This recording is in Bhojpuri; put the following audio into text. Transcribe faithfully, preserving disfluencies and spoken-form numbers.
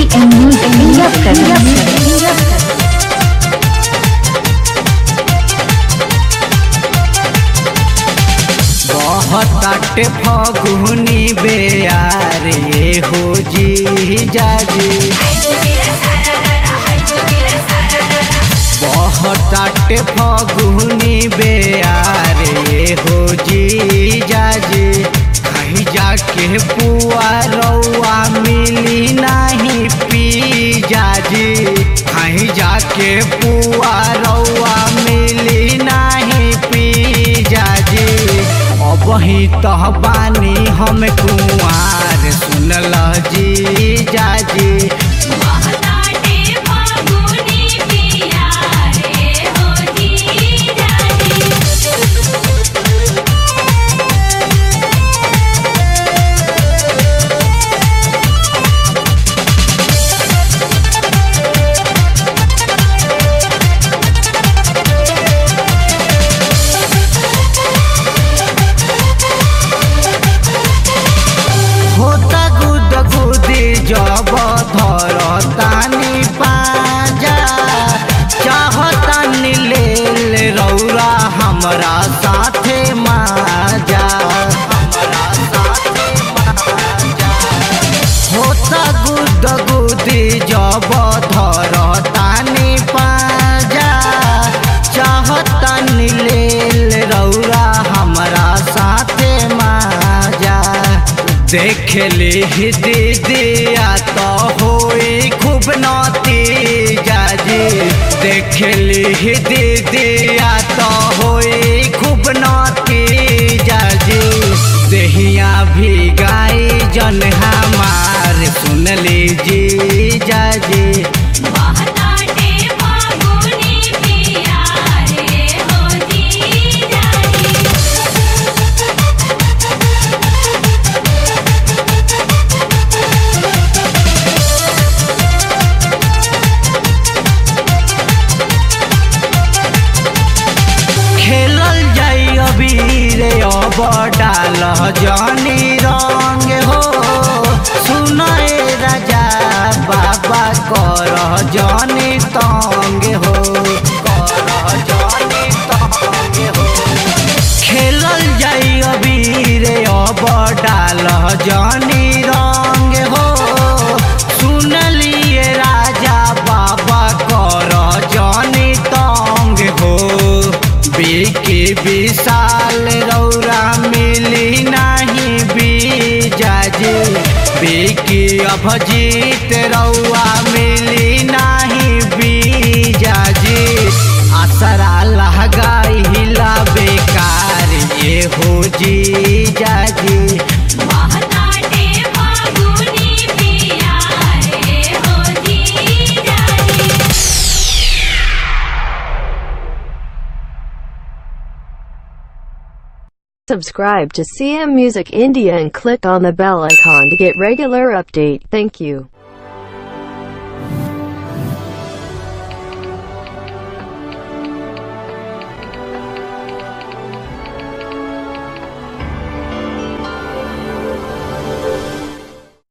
M music India presents. बहताटे फगुनी बेयारे हो जी जाजी बहताटे फगुनी बेयारे हो जी जाजी कहीं जाके पुआ रउआ मिली नहीं पी जाजी कहीं जाके पुआ रउआ मिली नहीं पी जाजी वही तह बानी हम कुआर सुनल जी जाजी जब धरतानी पाजा चाहतानी लेल रौरा हमरा साथे माजा हमरा साथे माजा होता गुद गुदी जब धरतानी पाजा चाहतानी लेल रौरा हमरा साथे माजा देखली दीदिया तो होई खूब नती जाजी देखली दीदिया तो होई खूब नती जाजी देहिया भी गाई जन हमार सुनली जी जाजी रे अब डाल जनी रंग हो सुनए राजा बाबा कर जनी तंग हो कर जनी तंग हो खेलल जाई अभी रे अब डाल जनी रंग हो सुनलिए राजा बाबा कर जनी तंग हो बीके विशाल रौरा मिली नहीं बीजाजी बीके अभजीत रौआ मिली नहीं बीजाजी असरा लहगाई हिला बेकार ये हो जी जाजी Subscribe to C M Music India and click on the bell icon to get regular update. Thank you.